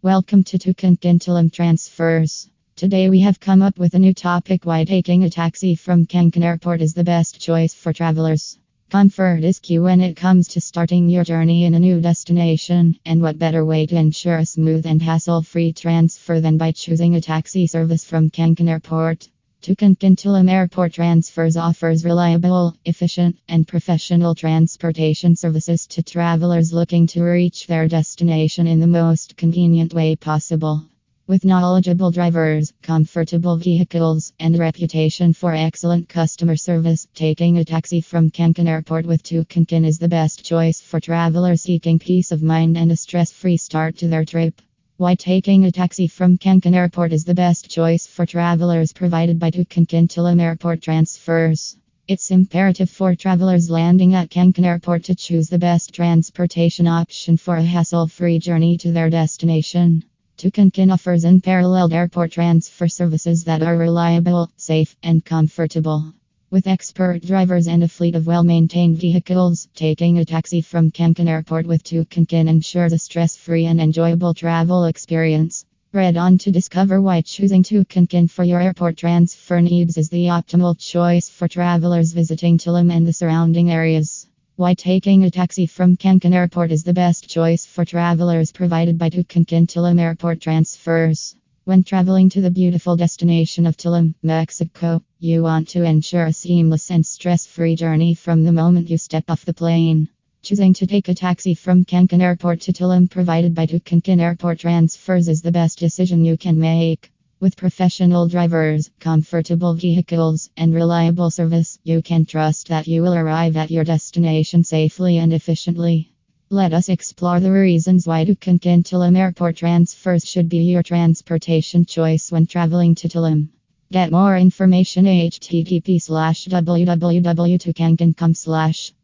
Welcome to Tukankintalam Transfers. Today we have come up with a new topic: why taking a taxi from Kankan Airport is the best choice for travelers. Comfort is key when it comes to starting your journey in a new destination, and what better way to ensure a smooth and hassle-free transfer than by choosing a taxi service from Kankan Airport. Tukankintalam Airport Transfers offers reliable, efficient, and professional transportation services to travelers looking to reach their destination in the most convenient way possible. With knowledgeable drivers, comfortable vehicles, and a reputation for excellent customer service, taking a taxi from Kankan Airport with Tukankin is the best choice for travelers seeking peace of mind and a stress-free start to their trip. Why taking a taxi from Kankan Airport is the best choice for travelers provided by Tukankintalam Airport Transfers. It's imperative for travelers landing at Kankan Airport to choose the best transportation option for a hassle-free journey to their destination. Tukankin offers unparalleled airport transfer services that are reliable, safe, and comfortable. With expert drivers and a fleet of well-maintained vehicles, taking a taxi from Kankan Airport with Tukankin ensures a stress-free and enjoyable travel experience. Read on to discover why choosing Tukankin for your airport transfer needs is the optimal choice for travelers visiting Tulum and the surrounding areas. Why taking a taxi from Kankan Airport is the best choice for travelers provided by Tukankintalam Airport Transfers. When traveling to the beautiful destination of Tulum, Mexico, you want to ensure a seamless and stress-free journey from the moment you step off the plane. Choosing to take a taxi from Kankan Airport to Tulum provided by Tukankin Airport Transfers is the best decision you can make. With professional drivers, comfortable vehicles, and reliable service, you can trust that you will arrive at your destination safely and efficiently. Let us explore the reasons why Tukankintalam Airport Transfers should be your transportation choice when traveling to Tulum. Get more information http://www.tukankin.com/